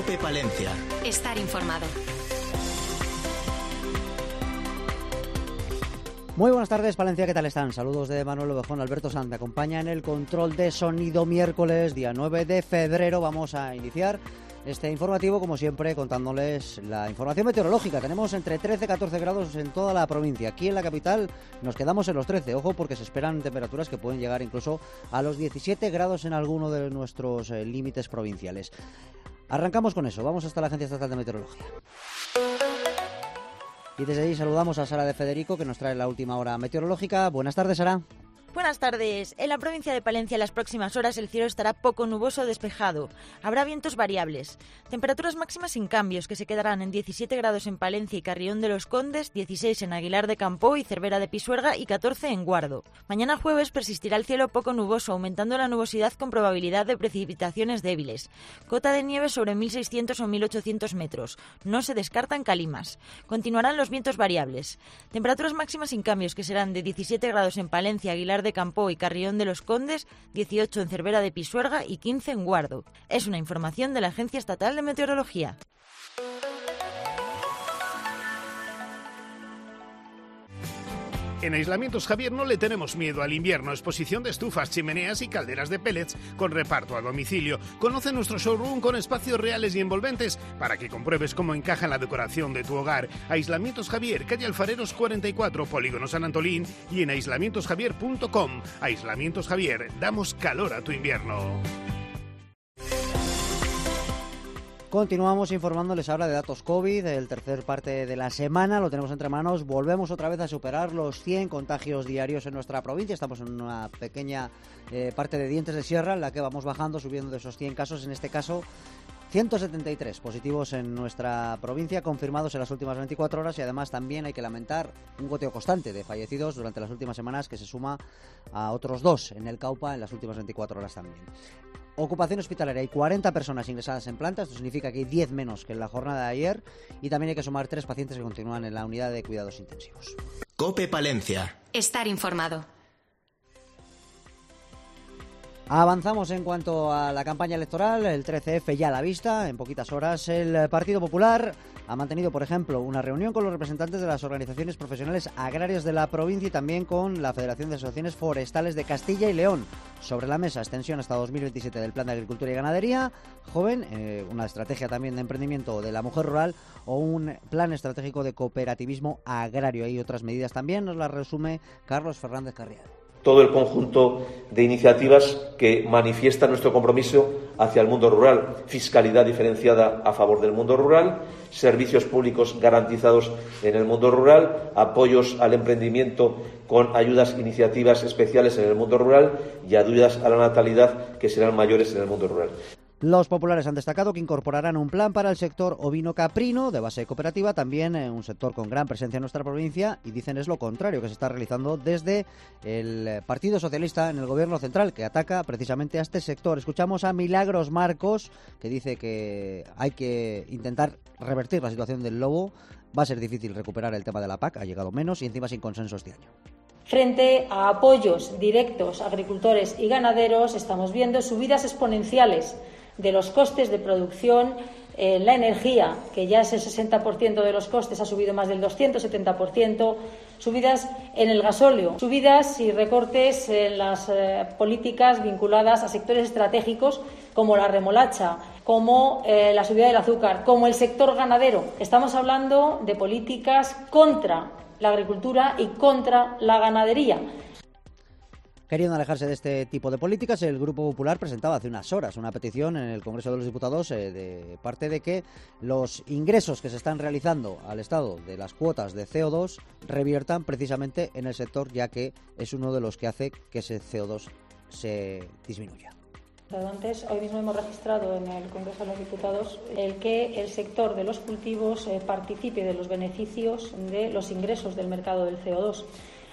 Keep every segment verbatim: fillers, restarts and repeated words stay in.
COPE Palencia. Estar informado. Muy buenas tardes, Palencia, ¿qué tal están? Saludos de Manuel Ovejón. Alberto Sanz me acompaña en el control de sonido. Miércoles, día nueve de febrero, vamos a iniciar este informativo, como siempre, contándoles la información meteorológica. Tenemos entre trece y catorce grados en toda la provincia. Aquí en la capital nos quedamos en los trece. Ojo, porque se esperan temperaturas que pueden llegar incluso a los diecisiete grados en alguno de nuestros eh, límites provinciales. Arrancamos con eso. Vamos hasta la Agencia Estatal de Meteorología. Y desde allí saludamos a Sara de Federico, que nos trae la última hora meteorológica. Buenas tardes, Sara. Buenas tardes. En la provincia de Palencia en las próximas horas el cielo estará poco nuboso o despejado. Habrá vientos variables. Temperaturas máximas sin cambios, que se quedarán en diecisiete grados en Palencia y Carrión de los Condes, dieciséis en Aguilar de Campoo y Cervera de Pisuerga y catorce en Guardo. Mañana jueves persistirá el cielo poco nuboso, aumentando la nubosidad con probabilidad de precipitaciones débiles. Cota de nieve sobre mil seiscientos o mil ochocientos metros. No se descartan calimas. Continuarán los vientos variables. Temperaturas máximas sin cambios, que serán de diecisiete grados en Palencia, Aguilar de Campoo y Carrión de los Condes, dieciocho en Cervera de Pisuerga y quince en Guardo. Es una información de la Agencia Estatal de Meteorología. En Aislamientos Javier no le tenemos miedo al invierno. Exposición de estufas, chimeneas y calderas de pellets con reparto a domicilio. Conoce nuestro showroom con espacios reales y envolventes para que compruebes cómo encaja en la decoración de tu hogar. Aislamientos Javier, calle Alfareros cuarenta y cuatro, Polígono San Antolín, y en aislamientos javier punto com. Aislamientos Javier, damos calor a tu invierno. Continuamos informándoles ahora de datos COVID, el tercer parte de la semana, lo tenemos entre manos. Volvemos otra vez a superar los cien contagios diarios en nuestra provincia. Estamos en una pequeña eh, parte de dientes de sierra en la que vamos bajando, subiendo de esos cien casos. En este caso, ciento setenta y tres positivos en nuestra provincia, confirmados en las últimas veinticuatro horas, y además también hay que lamentar un goteo constante de fallecidos durante las últimas semanas, que se suma a otros dos en el Caupa en las últimas veinticuatro horas también. Ocupación hospitalaria, hay cuarenta personas ingresadas en planta, esto significa que hay diez menos que en la jornada de ayer, y también hay que sumar tres pacientes que continúan en la unidad de cuidados intensivos. COPE Palencia. Estar informado. Avanzamos en cuanto a la campaña electoral, el trece efe ya a la vista, en poquitas horas. El Partido Popular ha mantenido, por ejemplo, una reunión con los representantes de las organizaciones profesionales agrarias de la provincia y también con la Federación de Asociaciones Forestales de Castilla y León. Sobre la mesa, extensión hasta dos mil veintisiete del Plan de Agricultura y Ganadería Joven, eh, una estrategia también de emprendimiento de la mujer rural o un plan estratégico de cooperativismo agrario. Hay otras medidas también, nos las resume Carlos Fernández Carriado. Todo el conjunto de iniciativas que manifiestan nuestro compromiso hacia el mundo rural, fiscalidad diferenciada a favor del mundo rural, servicios públicos garantizados en el mundo rural, apoyos al emprendimiento con ayudas, iniciativas especiales en el mundo rural y ayudas a la natalidad que serán mayores en el mundo rural. Los populares han destacado que incorporarán un plan para el sector ovino-caprino de base cooperativa, también eh, un sector con gran presencia en nuestra provincia, y dicen es lo contrario que se está realizando desde el Partido Socialista en el Gobierno Central, que ataca precisamente a este sector. Escuchamos a Milagros Marcos, que dice que hay que intentar revertir la situación del lobo. Va a ser difícil recuperar el tema de la P A C, ha llegado menos y encima sin consenso este año. Frente a apoyos directos a agricultores y ganaderos, estamos viendo subidas exponenciales de los costes de producción en la energía, que ya es el sesenta por ciento de los costes, ha subido más del doscientos setenta por ciento, subidas en el gasóleo, subidas y recortes en las eh, políticas vinculadas a sectores estratégicos como la remolacha, como eh, la subida del azúcar, como el sector ganadero. Estamos hablando de políticas contra la agricultura y contra la ganadería. Queriendo alejarse de este tipo de políticas, el Grupo Popular presentaba hace unas horas una petición en el Congreso de los Diputados eh, de parte de que los ingresos que se están realizando al Estado de las cuotas de ce o dos reviertan precisamente en el sector, ya que es uno de los que hace que ese ce o dos se disminuya. Antes, hoy mismo hemos registrado en el Congreso de los Diputados el que el sector de los cultivos eh, participe de los beneficios de los ingresos del mercado del ce o dos.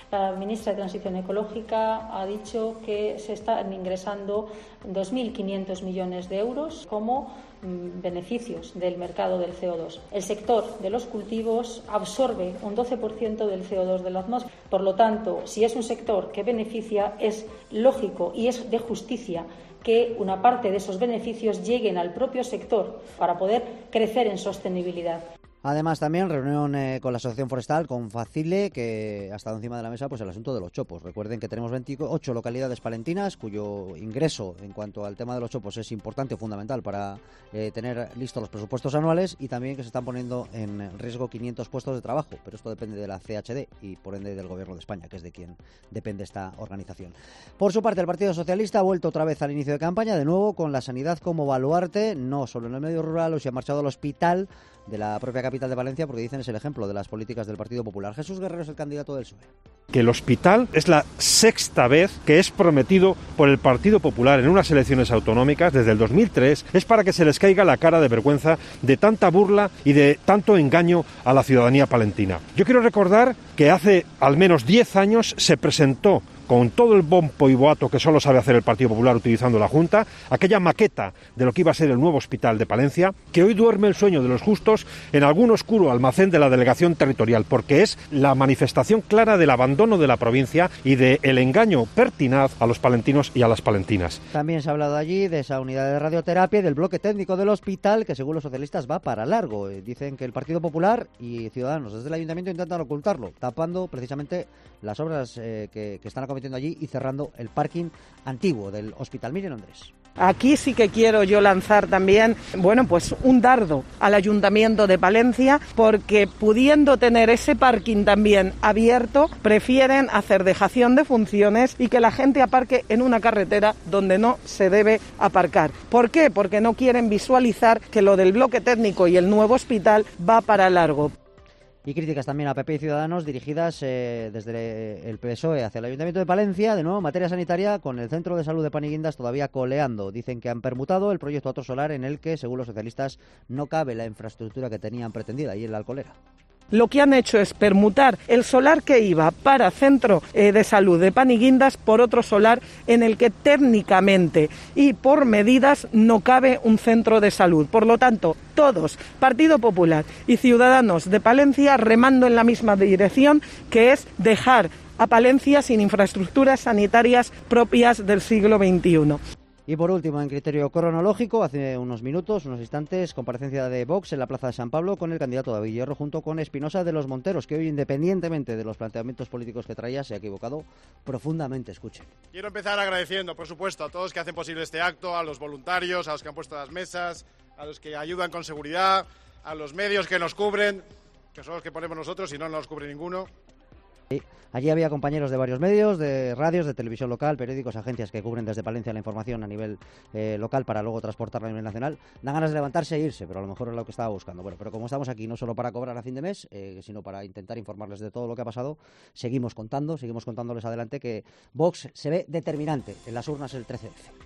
La ministra de Transición Ecológica ha dicho que se están ingresando dos mil quinientos millones de euros como mm, beneficios del mercado del C O dos. El sector de los cultivos absorbe un doce por ciento del C O dos de la atmósfera. Por lo tanto, si es un sector que beneficia, es lógico y es de justicia que una parte de esos beneficios lleguen al propio sector para poder crecer en sostenibilidad. Además, también reunión eh, con la Asociación Forestal, con Facile, que ha estado encima de la mesa pues el asunto de los chopos. Recuerden que tenemos veintiocho localidades palentinas cuyo ingreso en cuanto al tema de los chopos es importante o fundamental para eh, tener listos los presupuestos anuales, y también que se están poniendo en riesgo quinientos puestos de trabajo, pero esto depende de la C H D y por ende del Gobierno de España, que es de quien depende esta organización. Por su parte, el Partido Socialista ha vuelto otra vez al inicio de campaña, de nuevo con la sanidad como baluarte, no solo en el medio rural, o se ha marchado al hospital de la propia capital de Valencia, porque dicen es el ejemplo de las políticas del Partido Popular. Jesús Guerrero es el candidato del P S O E. Que el hospital es la sexta vez que es prometido por el Partido Popular en unas elecciones autonómicas desde el dos mil tres, es para que se les caiga la cara de vergüenza de tanta burla y de tanto engaño a la ciudadanía palentina. Yo quiero recordar que hace al menos diez años se presentó con todo el bombo y boato que solo sabe hacer el Partido Popular utilizando la Junta, aquella maqueta de lo que iba a ser el nuevo hospital de Palencia, que hoy duerme el sueño de los justos en algún oscuro almacén de la delegación territorial, porque es la manifestación clara del abandono de la provincia y del engaño pertinaz a los palentinos y a las palentinas. También se ha hablado allí de esa unidad de radioterapia y del bloque técnico del hospital, que según los socialistas va para largo. Dicen que el Partido Popular y Ciudadanos desde el Ayuntamiento intentan ocultarlo, tapando precisamente las obras eh, que, que están cometiendo allí y cerrando el parking antiguo del hospital. Miren, Andrés. Aquí sí que quiero yo lanzar también, bueno, pues un dardo al Ayuntamiento de Palencia, porque pudiendo tener ese parking también abierto, prefieren hacer dejación de funciones y que la gente aparque en una carretera donde no se debe aparcar. ¿Por qué? Porque no quieren visualizar que lo del bloque técnico y el nuevo hospital va para largo. Y críticas también a P P y Ciudadanos dirigidas eh, desde el P S O E hacia el Ayuntamiento de Palencia, de nuevo en materia sanitaria, con el Centro de Salud de Paniguindas todavía coleando. Dicen que han permutado el proyecto Otro Solar, en el que, según los socialistas, no cabe la infraestructura que tenían pretendida ahí en la Alcolera. Lo que han hecho es permutar el solar que iba para Centro eh, de Salud de Paniguindas por otro solar en el que técnicamente y por medidas no cabe un centro de salud. Por lo tanto, todos, Partido Popular y Ciudadanos de Palencia, remando en la misma dirección, que es dejar a Palencia sin infraestructuras sanitarias propias del siglo veintiuno. Y por último, en criterio cronológico, hace unos minutos, unos instantes, comparecencia de Vox en la Plaza de San Pablo con el candidato David Hierro junto con Espinosa de los Monteros, que hoy, independientemente de los planteamientos políticos que traía, se ha equivocado profundamente. Escuchen. Quiero empezar agradeciendo, por supuesto, a todos que hacen posible este acto, a los voluntarios, a los que han puesto las mesas, a los que ayudan con seguridad, a los medios que nos cubren, que son los que ponemos nosotros y no nos cubre ninguno. Sí. Allí había compañeros de varios medios, de radios, de televisión local, periódicos, agencias que cubren desde Palencia la información a nivel eh, local para luego transportarla a nivel nacional. Dan ganas de levantarse e irse, pero a lo mejor es lo que estaba buscando. Bueno, pero como estamos aquí no solo para cobrar a fin de mes, eh, sino para intentar informarles de todo lo que ha pasado, seguimos contando, seguimos contándoles adelante que Vox se ve determinante en las urnas el trece de F.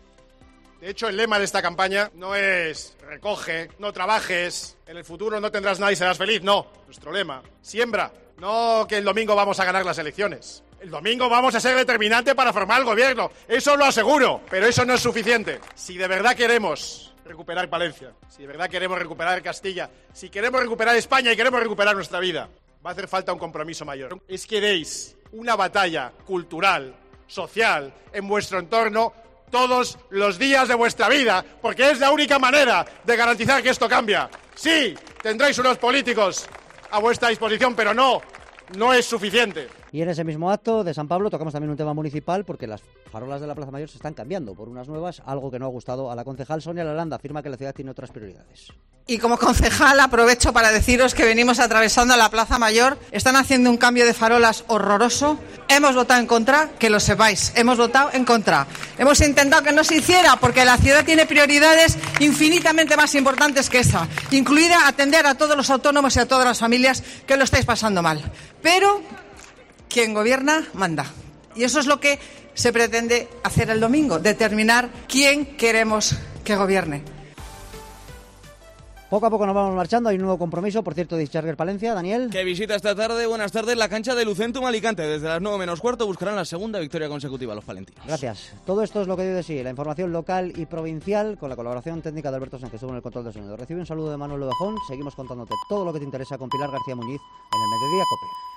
De hecho, el lema de esta campaña no es recoge, no trabajes, en el futuro no tendrás nada y serás feliz. No, nuestro lema, siembra. No que el domingo vamos a ganar las elecciones. El domingo vamos a ser determinante para formar el gobierno. Eso lo aseguro, pero eso no es suficiente. Si de verdad queremos recuperar Palencia, si de verdad queremos recuperar Castilla, si queremos recuperar España y queremos recuperar nuestra vida, va a hacer falta un compromiso mayor. Es que deis una batalla cultural, social, en vuestro entorno todos los días de vuestra vida, porque es la única manera de garantizar que esto cambia. Sí, tendréis unos políticos a vuestra disposición, pero no, no es suficiente. Y en ese mismo acto de San Pablo tocamos también un tema municipal, porque las farolas de la Plaza Mayor se están cambiando por unas nuevas, algo que no ha gustado a la concejal Sonia Lalanda. Afirma que la ciudad tiene otras prioridades. Y como concejal aprovecho para deciros que venimos atravesando la Plaza Mayor, están haciendo un cambio de farolas horroroso. Hemos votado en contra, que lo sepáis, hemos votado en contra. Hemos intentado que no se hiciera porque la ciudad tiene prioridades infinitamente más importantes que esa, incluida atender a todos los autónomos y a todas las familias que lo estáis pasando mal. Pero quien gobierna, manda. Y eso es lo que se pretende hacer el domingo, determinar quién queremos que gobierne. Poco a poco nos vamos marchando, hay un nuevo compromiso, por cierto, de Charger Palencia. Daniel. Que visita esta tarde, buenas tardes, la cancha de Lucentum Alicante. Desde las nueve menos cuarto buscarán la segunda victoria consecutiva los palentinos. Gracias. Todo esto es lo que dio de sí, la información local y provincial, con la colaboración técnica de Alberto Sánchez, que estuvo en el control de sonido. Recibe un saludo de Manuel Lodajón, seguimos contándote todo lo que te interesa con Pilar García Muñiz en el Mediodía COPE.